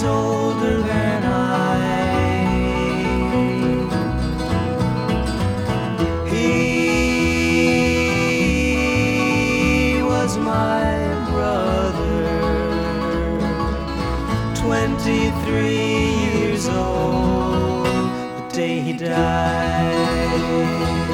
older than I. He was my brother, 23 years old, the day he died.